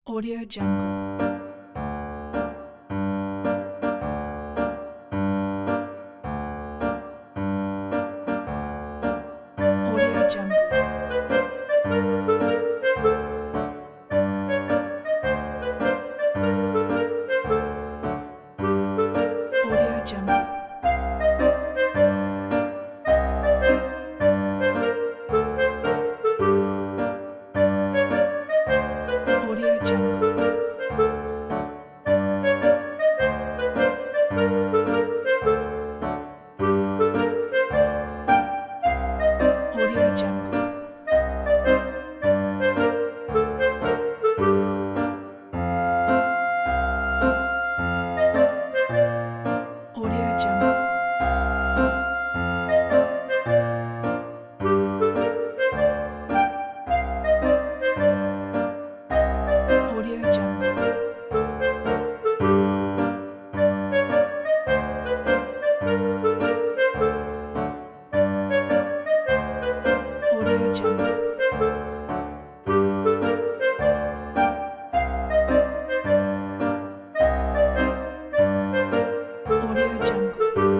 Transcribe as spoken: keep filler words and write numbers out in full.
Audio Jungle. Audio Jungle. Audio Jungle. Audio Jungle. Audio Jungle. Audio Jungle. Audio Jungle. Audio Jungle. Audio Jungle.